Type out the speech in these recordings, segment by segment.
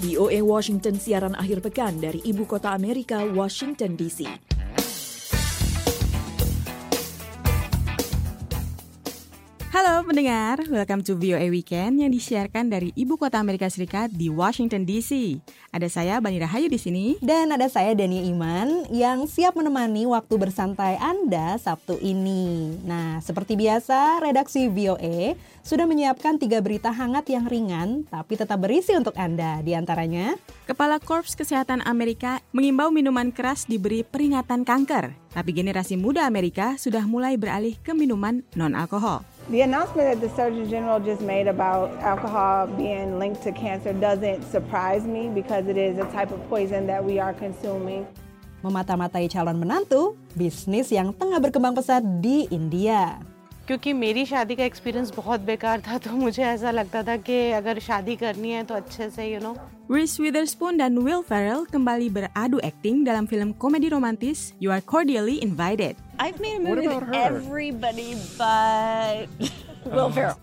VOA Washington siaran akhir pekan dari Ibu Kota Amerika, Washington DC. Halo pendengar, welcome to VOA Weekend yang disiarkan dari Ibu Kota Amerika Serikat di Washington DC. Ada saya Bani Rahayu di sini dan ada saya Dania Iman yang siap menemani waktu bersantai Anda Sabtu ini. Nah, seperti biasa, redaksi VOA sudah menyiapkan 3 berita hangat yang ringan tapi tetap berisi untuk Anda. Di antaranya, Kepala Korps Kesehatan Amerika mengimbau minuman keras diberi peringatan kanker, tapi generasi muda Amerika sudah mulai beralih ke minuman non-alkohol. The announcement that the Surgeon General just made about alcohol being linked to cancer doesn't surprise me because it is a type of poison that we are consuming. Memata-matai calon menantu, bisnis yang tengah berkembang pesat di India. क्योंकि मेरी शादी का एक्सपीरियंस बहुत बेकार था तो मुझे ऐसा लगता था कि अगर शादी करनी है तो अच्छे से Reese Witherspoon dan Will Ferrell kembali beradu akting dalam film komedi romantis You Are Cordially Invited. I've made a movie with everybody but Will Ferrell.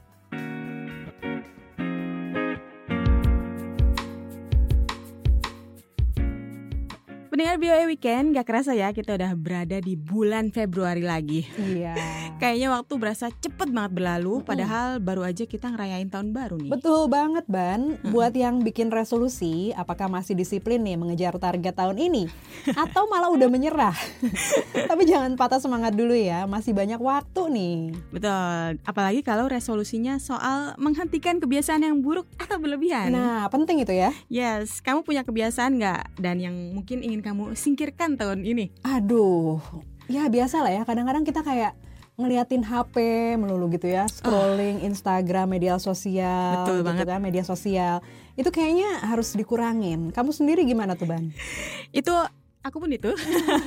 Pendengar VOA Weekend, gak kerasa ya kita udah berada di bulan Februari lagi. Iya. Kayaknya waktu berasa cepet banget berlalu, padahal baru aja kita ngerayain tahun baru nih. Betul banget, Ban. Buat yang bikin resolusi, apakah masih disiplin nih mengejar target tahun ini? Atau malah udah menyerah? Tapi jangan patah semangat dulu ya, masih banyak waktu nih. Betul, apalagi kalau resolusinya soal menghentikan kebiasaan yang buruk atau berlebihan. Nah, penting itu ya. Yes, kamu punya kebiasaan gak? Dan yang mungkin ingin kamu singkirkan tahun ini? Aduh, ya biasa lah ya. Kadang-kadang kita kayak ngeliatin HP melulu gitu ya, scrolling Instagram, media sosial. Betul gitu banget. kan, media sosial. Itu kayaknya harus dikurangin. Kamu sendiri gimana tuh, Ban? Itu aku pun itu.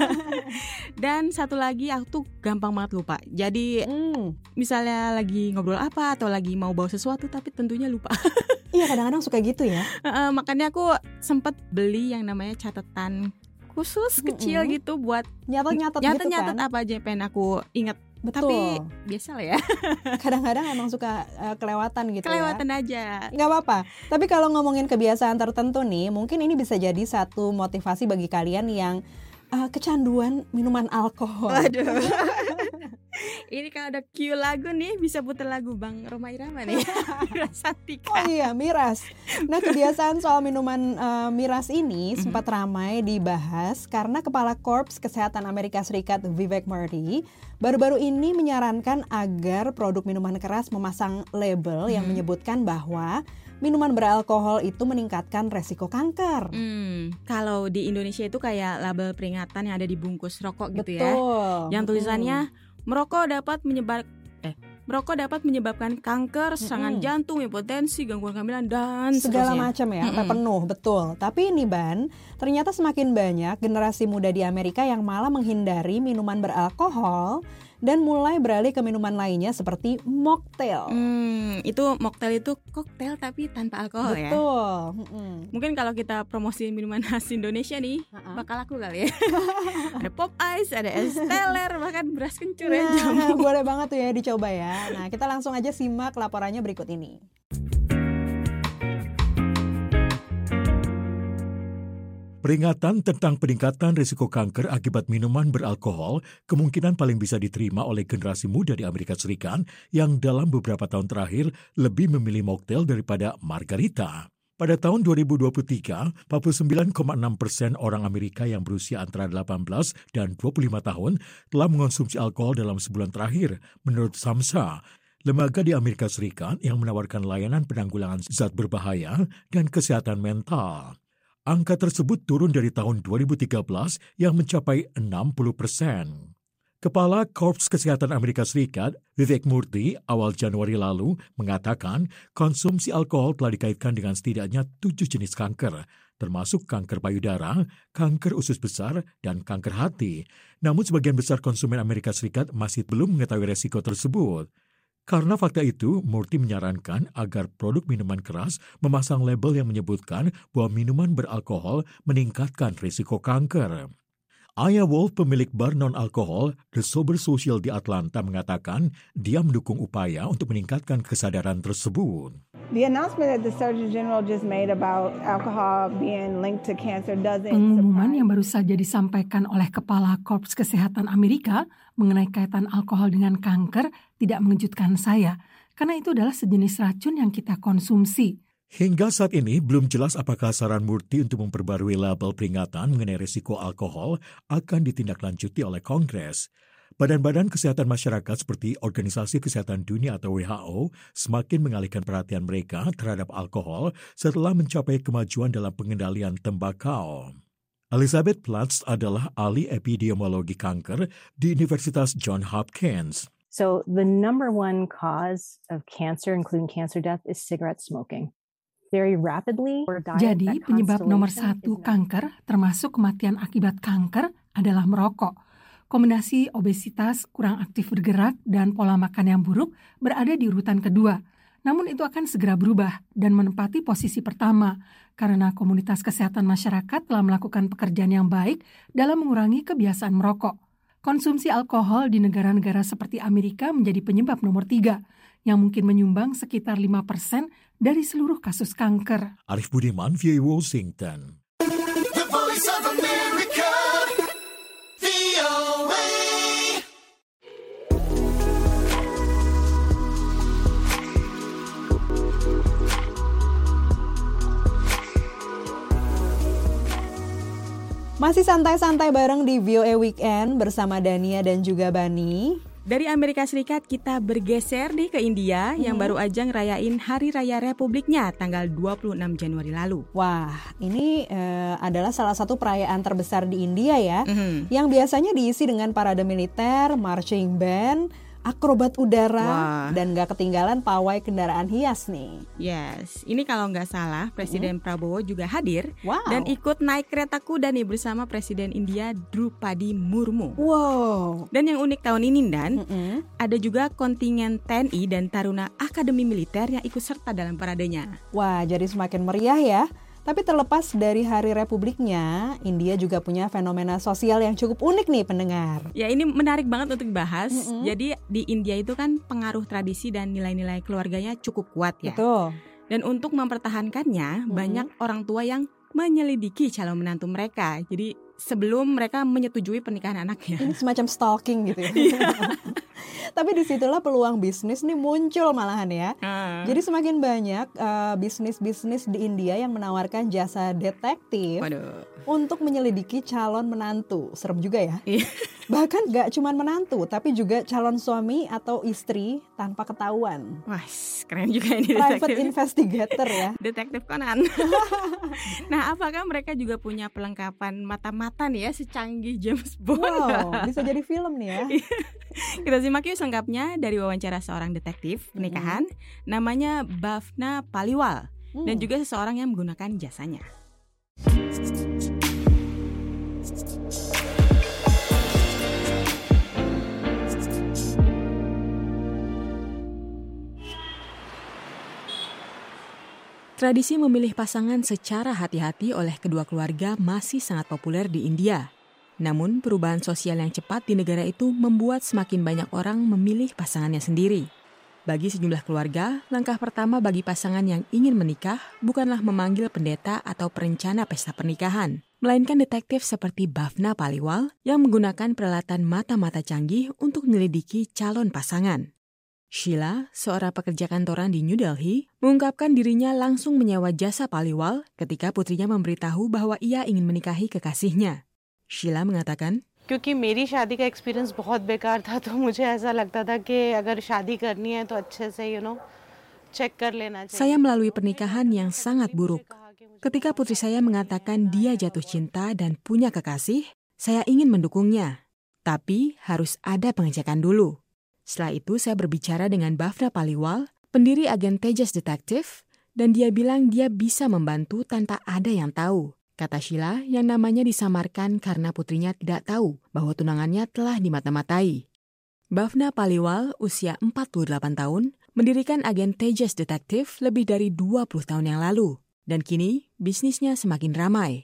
Dan satu lagi, aku tuh gampang banget lupa. Jadi misalnya lagi ngobrol apa atau lagi mau bawa sesuatu tapi tentunya lupa. Iya, kadang-kadang suka gitu ya. Makanya aku sempat beli yang namanya catatan khusus kecil gitu buat nyatet gitu kan. apa aja yang pengen aku ingat. Betul. Tapi biasa lah ya. Kadang-kadang emang suka kelewatan gitu Kelewatan ya. aja. Nggak apa-apa. Tapi kalau ngomongin kebiasaan tertentu nih, mungkin ini bisa jadi satu motivasi bagi kalian yang kecanduan minuman alkohol. Waduh. Ini kalau ada cue lagu nih, bisa putar lagu Bang Rhoma Irama nih. Santika. Oh iya, miras. Nah, kebiasaan soal minuman miras ini sempat ramai dibahas karena Kepala Korps Kesehatan Amerika Serikat Vivek Murthy baru-baru ini menyarankan agar produk minuman keras memasang label yang menyebutkan bahwa minuman beralkohol itu meningkatkan resiko kanker. Kalau di Indonesia itu kayak label peringatan yang ada di bungkus rokok gitu. Betul. Ya. Yang tulisannya merokok dapat menyebabkan kanker, serangan jantung, hipertensi, gangguan kehamilan dan segala seterusnya. macam ya, sampai penuh, betul. Tapi ini Ban, ternyata semakin banyak generasi muda di Amerika yang malah menghindari minuman beralkohol dan mulai beralih ke minuman lainnya seperti mocktail. Itu mocktail itu koktail tapi tanpa alkohol ya. Betul. Mungkin kalau kita promosiin minuman khas Indonesia nih, bakal laku kali ya. Ada pop ice, ada es teler, bahkan beras kencur ya jamu. Boleh banget tuh ya dicoba ya. Nah, kita langsung aja simak laporannya berikut ini. Peringatan tentang peningkatan risiko kanker akibat minuman beralkohol kemungkinan paling bisa diterima oleh generasi muda di Amerika Serikat yang dalam beberapa tahun terakhir lebih memilih mocktail daripada margarita. Pada tahun 2023, 49,6% orang Amerika yang berusia antara 18 dan 25 tahun telah mengonsumsi alkohol dalam sebulan terakhir, menurut SAMHSA, lembaga di Amerika Serikat yang menawarkan layanan penanggulangan zat berbahaya dan kesehatan mental. Angka tersebut turun dari tahun 2013 yang mencapai 60%. Kepala Korps Kesehatan Amerika Serikat, Vivek Murthy, awal Januari lalu mengatakan konsumsi alkohol telah dikaitkan dengan setidaknya 7 jenis kanker, termasuk kanker payudara, kanker usus besar, dan kanker hati. Namun sebagian besar konsumen Amerika Serikat masih belum mengetahui resiko tersebut. Karena fakta itu, Murthy menyarankan agar produk minuman keras memasang label yang menyebutkan bahwa minuman beralkohol meningkatkan risiko kanker. Aya Wolf, pemilik bar non-alkohol The Sober Social di Atlanta, mengatakan dia mendukung upaya untuk meningkatkan kesadaran tersebut. The announcement that the Surgeon General just made about alcohol being linked to cancer doesn't Pengumuman yang baru saja disampaikan oleh Kepala Korps Kesehatan Amerika mengenai kaitan alkohol dengan kanker tidak mengejutkan saya, karena itu adalah sejenis racun yang kita konsumsi. Hingga saat ini belum jelas apakah saran Murthy untuk memperbarui label peringatan mengenai risiko alkohol akan ditindaklanjuti oleh Kongres. Badan-badan kesehatan masyarakat seperti Organisasi Kesehatan Dunia atau WHO semakin mengalihkan perhatian mereka terhadap alkohol setelah mencapai kemajuan dalam pengendalian tembakau. Elizabeth Platts adalah ahli epidemiologi kanker di Universitas Johns Hopkins. So the number one cause of cancer, including cancer death, is cigarette smoking. Jadi penyebab nomor 1 kanker, termasuk kematian akibat kanker, adalah merokok. Kombinasi obesitas, kurang aktif bergerak, dan pola makan yang buruk berada di urutan kedua. Namun itu akan segera berubah dan menempati posisi pertama, karena komunitas kesehatan masyarakat telah melakukan pekerjaan yang baik dalam mengurangi kebiasaan merokok. Konsumsi alkohol di negara-negara seperti Amerika menjadi penyebab nomor 3, yang mungkin menyumbang sekitar 5% dari seluruh kasus kanker. Arif Budiman, VOA Washington. The Voice of America, VOA. Masih santai-santai bareng di VOA Weekend bersama Dania dan juga Bani. Dari Amerika Serikat kita bergeser nih ke India yang baru aja ngerayain Hari Raya Republiknya tanggal 26 Januari lalu. Wah, ini adalah salah satu perayaan terbesar di India ya, yang biasanya diisi dengan parade militer, marching band, akrobat udara, dan gak ketinggalan pawai kendaraan hias nih. Yes, ini kalau nggak salah Presiden Prabowo juga hadir dan ikut naik kereta kuda nih bersama Presiden India Drupadi Murmu. Wow. Dan yang unik tahun ini Dan, ada juga kontingen TNI dan Taruna Akademi Militer yang ikut serta dalam paradenya. Wah, jadi semakin meriah ya. Tapi terlepas dari Hari Republiknya, India juga punya fenomena sosial yang cukup unik nih pendengar. Ya, ini menarik banget untuk dibahas. Jadi di India itu kan pengaruh tradisi dan nilai-nilai keluarganya cukup kuat ya. Betul. Dan untuk mempertahankannya, banyak orang tua yang menyelidiki calon menantu mereka. Jadi sebelum mereka menyetujui pernikahan anaknya. Ini semacam stalking gitu ya. Tapi disitulah peluang bisnis nih muncul malahan ya. Jadi semakin banyak bisnis-bisnis di India yang menawarkan jasa detektif untuk menyelidiki calon menantu. Serem juga ya. Bahkan gak cuma menantu, tapi juga calon suami atau istri tanpa ketahuan. Wah, keren juga ini Private detektif. investigator ya. Detektif Conan. Nah, apakah mereka juga punya perlengkapan mata-mata nih ya, secanggih James Bond? Wow, bisa jadi film nih ya. Kita simak yuk selengkapnya dari wawancara seorang detektif pernikahan, namanya Bhavna Paliwal, dan juga seseorang yang menggunakan jasanya. Tradisi memilih pasangan secara hati-hati oleh kedua keluarga masih sangat populer di India. Namun, perubahan sosial yang cepat di negara itu membuat semakin banyak orang memilih pasangannya sendiri. Bagi sejumlah keluarga, langkah pertama bagi pasangan yang ingin menikah bukanlah memanggil pendeta atau perencana pesta pernikahan, melainkan detektif seperti Bhavna Paliwal yang menggunakan peralatan mata-mata canggih untuk menyelidiki calon pasangan. Sheila, seorang pekerja kantoran di New Delhi, mengungkapkan dirinya langsung menyewa jasa Paliwal ketika putrinya memberitahu bahwa ia ingin menikahi kekasihnya. Sheila mengatakan, क्योंकि मेरी शादी का एक्सपीरियंस बहुत बेकार था तो मुझे ऐसा लगता था कि अगर शादी करनी है तो अच्छे से चेक कर लेना चाहिए. Saya melalui pernikahan yang sangat buruk. Ketika putri saya mengatakan dia jatuh cinta dan punya kekasih, saya ingin mendukungnya. Tapi harus ada pengecekan dulu. Setelah itu saya berbicara dengan Bhavna Paliwal, pendiri agen Tejas Detective, dan dia bilang dia bisa membantu tanpa ada yang tahu. Kata Sheila yang namanya disamarkan karena putrinya tidak tahu bahwa tunangannya telah dimata-matai. Bhavna Paliwal, usia 48 tahun, mendirikan agen Tejas Detective lebih dari 20 tahun yang lalu. Dan kini bisnisnya semakin ramai.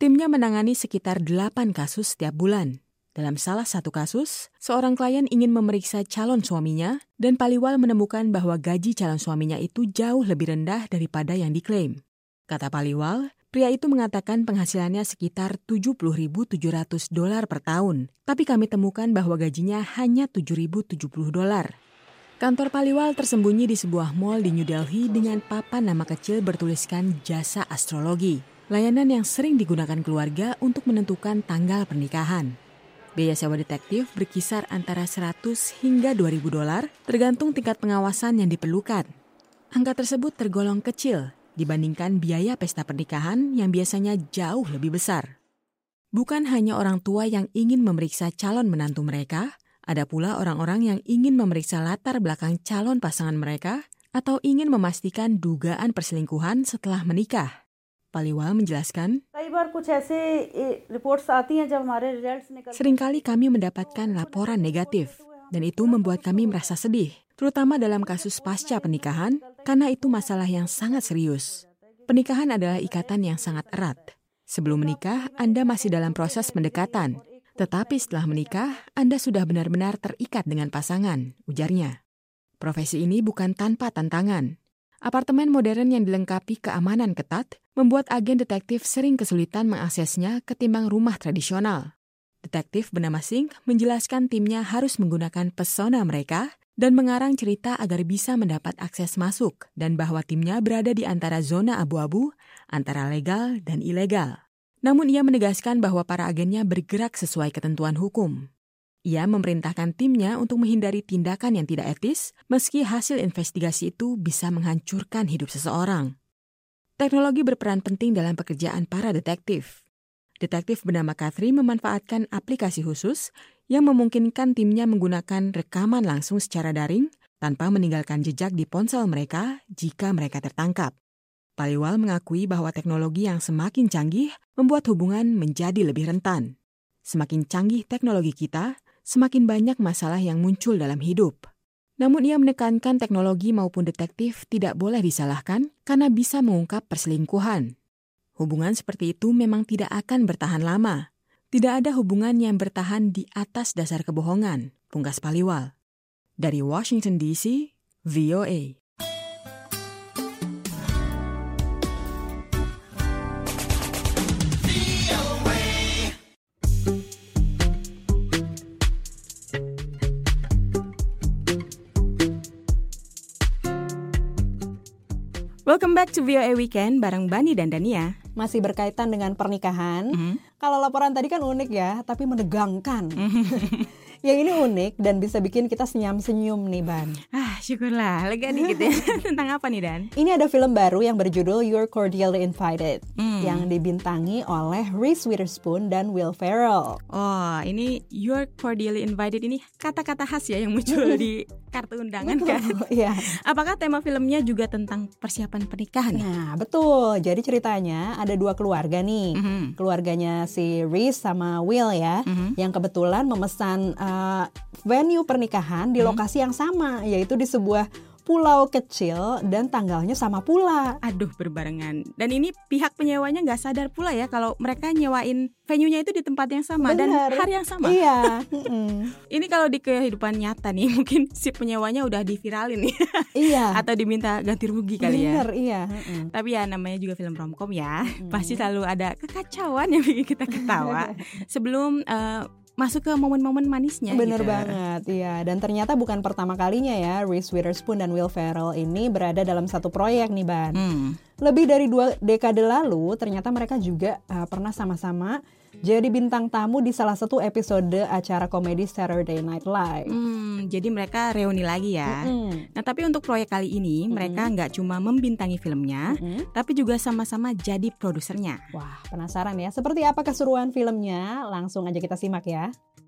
Timnya menangani sekitar 8 kasus setiap bulan. Dalam salah satu kasus, seorang klien ingin memeriksa calon suaminya dan Paliwal menemukan bahwa gaji calon suaminya itu jauh lebih rendah daripada yang diklaim. Kata Paliwal, pria itu mengatakan penghasilannya sekitar $70.700 per tahun, tapi kami temukan bahwa gajinya hanya $7.070. Kantor Paliwal tersembunyi di sebuah mall di New Delhi dengan papan nama kecil bertuliskan jasa astrologi, layanan yang sering digunakan keluarga untuk menentukan tanggal pernikahan. Biaya sewa detektif berkisar antara $100 hingga $2.000 tergantung tingkat pengawasan yang diperlukan. Angka tersebut tergolong kecil dibandingkan biaya pesta pernikahan yang biasanya jauh lebih besar. Bukan hanya orang tua yang ingin memeriksa calon menantu mereka, ada pula orang-orang yang ingin memeriksa latar belakang calon pasangan mereka atau ingin memastikan dugaan perselingkuhan setelah menikah. Paliwal menjelaskan, seringkali kami mendapatkan laporan negatif, dan itu membuat kami merasa sedih, terutama dalam kasus pasca pernikahan, karena itu masalah yang sangat serius. Pernikahan adalah ikatan yang sangat erat. Sebelum menikah, Anda masih dalam proses pendekatan, tetapi setelah menikah, Anda sudah benar-benar terikat dengan pasangan, ujarnya. Profesi ini bukan tanpa tantangan. Apartemen modern yang dilengkapi keamanan ketat membuat agen detektif sering kesulitan mengaksesnya ketimbang rumah tradisional. Detektif bernama Singh menjelaskan timnya harus menggunakan pesona mereka dan mengarang cerita agar bisa mendapat akses masuk dan bahwa timnya berada di antara zona abu-abu antara legal dan ilegal. Namun ia menegaskan bahwa para agennya bergerak sesuai ketentuan hukum. Ia memerintahkan timnya untuk menghindari tindakan yang tidak etis, meski hasil investigasi itu bisa menghancurkan hidup seseorang. Teknologi berperan penting dalam pekerjaan para detektif. Detektif bernama Catherine memanfaatkan aplikasi khusus yang memungkinkan timnya menggunakan rekaman langsung secara daring tanpa meninggalkan jejak di ponsel mereka jika mereka tertangkap. Paliwal mengakui bahwa teknologi yang semakin canggih membuat hubungan menjadi lebih rentan. Semakin canggih teknologi kita, semakin banyak masalah yang muncul dalam hidup. Namun ia menekankan teknologi maupun detektif tidak boleh disalahkan karena bisa mengungkap perselingkuhan. Hubungan seperti itu memang tidak akan bertahan lama. Tidak ada hubungan yang bertahan di atas dasar kebohongan, pungkas Paliwal. Dari Washington DC, VOA. Welcome back to VOA Weekend bareng Bani dan Dania. Masih berkaitan dengan pernikahan. Kalau laporan tadi kan unik ya, tapi menegangkan. Yang ini unik dan bisa bikin kita senyum-senyum nih, Ban. Syukurlah, lega dikit ya. Tentang apa nih, Dan? Ini ada film baru yang berjudul You're Cordially Invited, yang dibintangi oleh Reese Witherspoon dan Will Ferrell. Oh, ini You're Cordially Invited ini kata-kata khas ya yang muncul di kartu undangan kan? Iya. Apakah tema filmnya juga tentang persiapan pernikahan? Nah, betul. Jadi ceritanya ada dua keluarga nih. Keluarganya si Reese sama Will ya, yang kebetulan memesan venue pernikahan di lokasi yang sama, yaitu di sebuah pulau kecil dan tanggalnya sama pula. Aduh, berbarengan. Dan ini pihak penyewanya nggak sadar pula ya kalau mereka nyewain venue-nya itu di tempat yang sama. Bener. Dan hari yang sama. Iya. Ini kalau di kehidupan nyata nih, mungkin si penyewanya udah diviralin nih. Iya. Atau diminta ganti rugi kali ya. Bener, iya. Tapi ya namanya juga film romcom ya. Pasti selalu ada kekacauan yang bikin kita ketawa. Sebelum masuk ke momen-momen manisnya. Bener gitu. banget, iya. Dan ternyata bukan pertama kalinya ya Reese Witherspoon dan Will Ferrell ini berada dalam satu proyek nih, Ban. Lebih dari 2 dekade lalu, ternyata mereka juga pernah sama-sama jadi bintang tamu di salah satu episode acara komedi Saturday Night Live. Jadi mereka reuni lagi ya. Nah, tapi untuk proyek kali ini mereka nggak cuma membintangi filmnya, tapi juga sama-sama jadi produsernya. Wah, penasaran ya? Seperti apa keseruan filmnya? Langsung aja kita simak ya.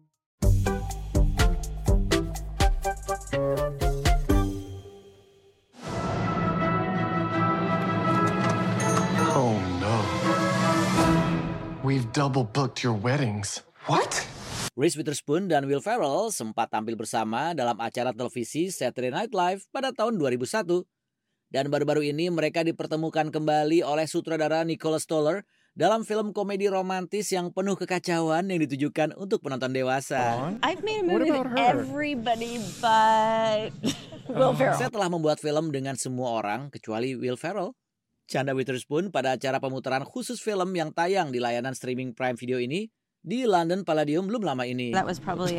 Oh no. We've double booked your weddings. What? Reese Witherspoon dan Will Ferrell sempat tampil bersama dalam acara televisi Saturday Night Live pada tahun 2001. Dan baru-baru ini mereka dipertemukan kembali oleh sutradara Nicholas Stoller dalam film komedi romantis yang penuh kekacauan yang ditujukan untuk penonton dewasa. I've made a movie with everybody but Will Ferrell. Saya telah membuat film dengan semua orang kecuali Will Ferrell. Canda Witherspoon pada acara pemutaran khusus film yang tayang di layanan streaming Prime Video ini di London Palladium belum lama ini. That was probably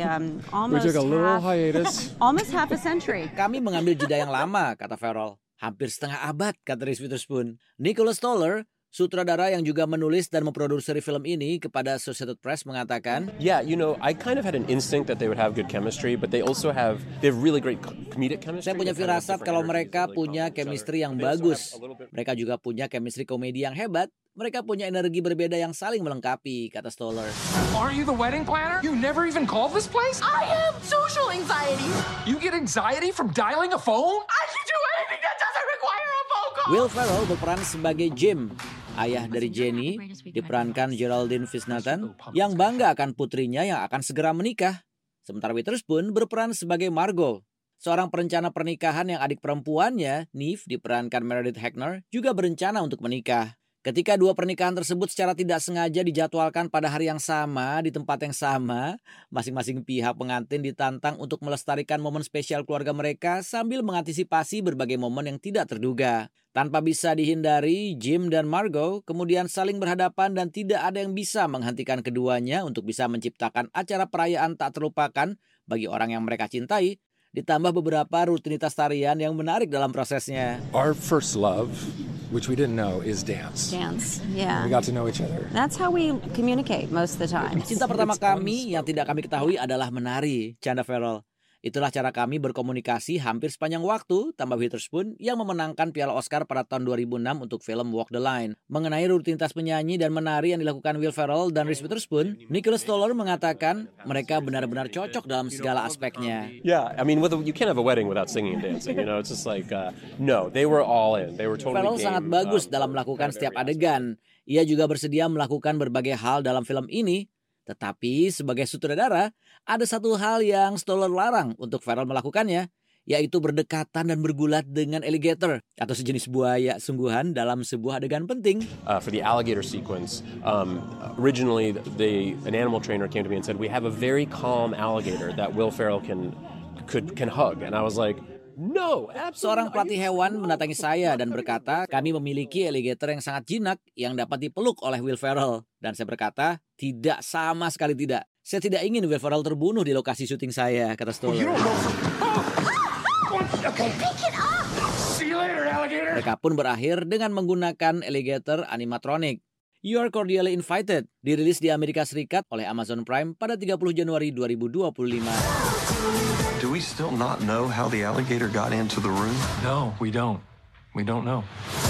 almost half a century. Kami mengambil jeda yang lama, kata Ferrell. Hampir setengah abad, kata Reese Witherspoon. Nicholas Stoller, sutradara yang juga menulis dan memproduksi film ini, kepada Associated Press mengatakan, "Yeah, I kind of had an instinct that they would have good chemistry, but they have really great comedic chemistry." Saya punya firasat kalau mereka punya chemistry yang bagus. Mereka juga punya chemistry komedi yang hebat. Mereka punya energi berbeda yang saling melengkapi, kata Stoller. Are you the wedding planner? You never even called this place? I have social anxiety. You get anxiety from dialing a phone? I can do anything that doesn't require a phone call. Will Ferrell berperan sebagai Jim, ayah dari Jenny, diperankan Geraldine Visnathan, yang bangga akan putrinya yang akan segera menikah. Sementara Witherspoon berperan sebagai Margot, seorang perencana pernikahan yang adik perempuannya, Neve, diperankan Meredith Hackner, juga berencana untuk menikah. Ketika dua pernikahan tersebut secara tidak sengaja dijadwalkan pada hari yang sama, di tempat yang sama, masing-masing pihak pengantin ditantang untuk melestarikan momen spesial keluarga mereka sambil mengantisipasi berbagai momen yang tidak terduga. Tanpa bisa dihindari, Jim dan Margot kemudian saling berhadapan dan tidak ada yang bisa menghentikan keduanya untuk bisa menciptakan acara perayaan tak terlupakan bagi orang yang mereka cintai, ditambah beberapa rutinitas tarian yang menarik dalam prosesnya. Our first love, which we didn't know, is dance. Dance, yeah. We got to know each other. That's how we communicate most of the time. Cinta pertama kami yang tidak kami ketahui adalah menari, canda Ferrell. Itulah cara kami berkomunikasi hampir sepanjang waktu, tambah Witherspoon yang memenangkan Piala Oscar pada tahun 2006 untuk film Walk the Line. Mengenai rutinitas penyanyi dan menari yang dilakukan Will Ferrell dan Reese Witherspoon, Nicholas Stoller mengatakan mereka benar-benar cocok dalam segala aspeknya. Yeah, I mean, you can't have a wedding without singing and dancing. It's just like, no, they were all in. They were totally Ferrell game. Sangat bagus dalam melakukan setiap adegan. Ia juga bersedia melakukan berbagai hal dalam film ini. Tetapi sebagai sutradara, ada satu hal yang Stoller larang untuk Ferrell melakukannya, yaitu berdekatan dan bergulat dengan alligator atau sejenis buaya sungguhan dalam sebuah adegan penting. For the alligator sequence, originally an animal trainer came to me and said, "We have a very calm alligator that Will Ferrell can hug," and I was like, "No, absolutely." Seorang pelatih hewan mendatangi saya dan berkata, kami memiliki alligator yang sangat jinak yang dapat dipeluk oleh Will Ferrell. Dan saya berkata, tidak, sama sekali tidak. Saya tidak ingin Will Ferrell terbunuh di lokasi syuting saya, kata Stoller. Mereka pun berakhir dengan menggunakan alligator animatronic. You Are Cordially Invited dirilis di Amerika Serikat oleh Amazon Prime pada 30 Januari 2025. Do we still not know how the alligator got into the room? No, we don't. We don't know.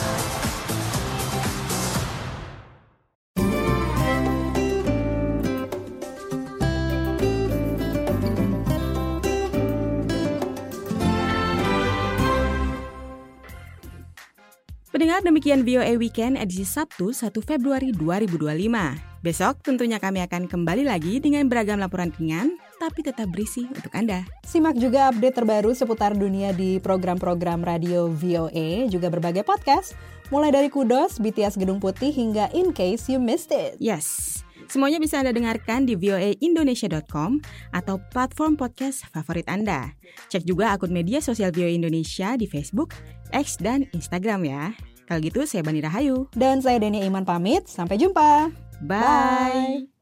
Pendengar, demikian VOA Weekend edisi Sabtu 1 Februari 2025. Besok tentunya kami akan kembali lagi dengan beragam laporan ringan, tapi tetap berisi untuk Anda. Simak juga update terbaru seputar dunia di program-program radio VOA, juga berbagai podcast, mulai dari Kudos, BTS Gedung Putih, hingga In Case You Missed It. Yes, semuanya bisa Anda dengarkan di voaindonesia.com atau platform podcast favorit Anda. Cek juga akun media sosial VOA Indonesia di Facebook, X, dan Instagram ya. Kalau gitu, saya Bani Rahayu. Dan saya Denia Iman pamit. Sampai jumpa. Bye.